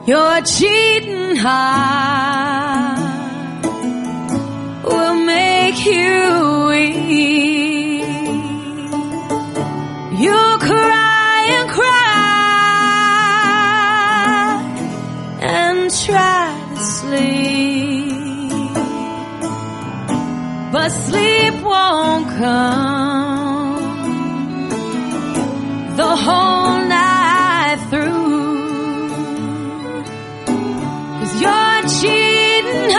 Your cheating heart will make you weak. You'll cry and cry and try to sleep, but sleep won't come the whole night through. Your cheating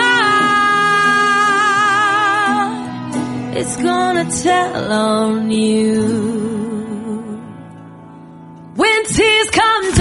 heart, it's gonna tell on you. When tears come